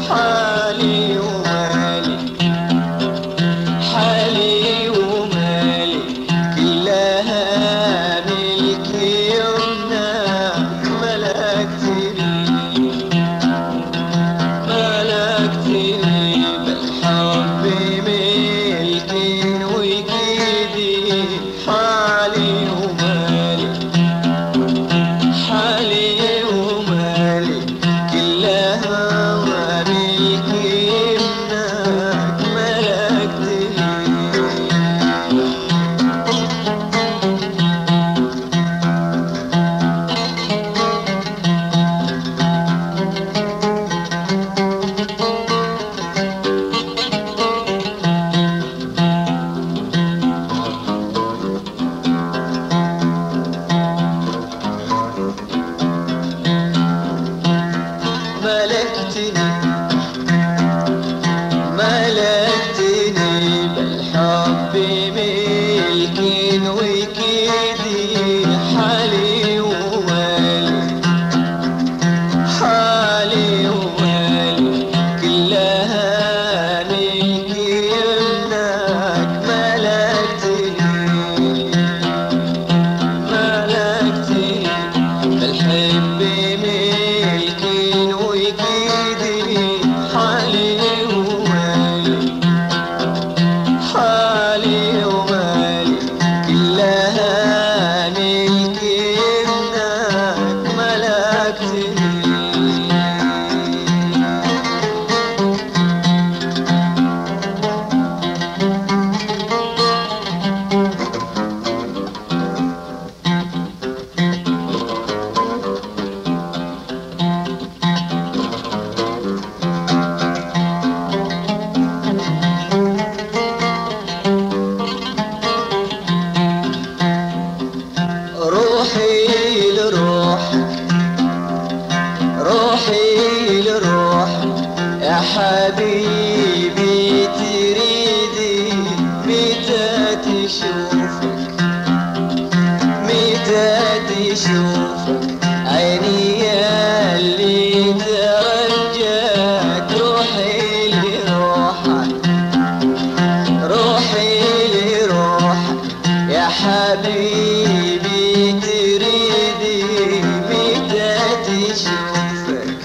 حالي ومالي، حالي ومالي كلها ملك يمناك، ملكتني ملكتني بالحب ملكي وكيدي. حالي ومالي، حالي ومالي كلها ملك يمناك، ملكتني. ملكتني ملكتني بالحب ملك وكيدي. حالي ومالي، حالي ومالي كلها ملك يمناك، ملكتني ملكتني بالحب ملكي وكيدي. حالي ومالي، حالي ومالي كلها ملك يمناك، ملكتني. روحي لروحك، روحي لروحك يا حبيبي تريدي. متى تشوفك، متى تشوفك عيني اللي ترجاك. روحي لروحك، روحي لروحك يا حبيبي تريدي. متى تشوفك،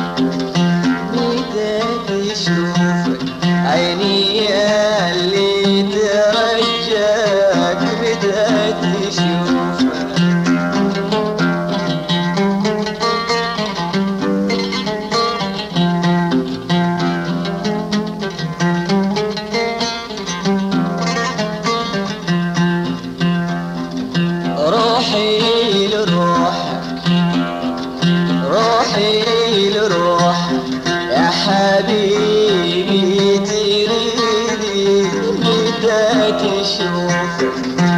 متى تشوفك عيني اللي ترجاك. متى تشوفك روحي لروحك، روحي لروحك يا حبيبي تريدي. متى تشوفك،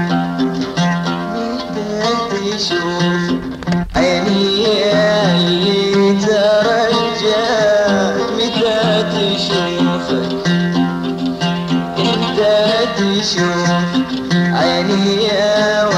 متى تشوفك عيني اللي ترجاك. متى تشوفك، متى تشوفك عيني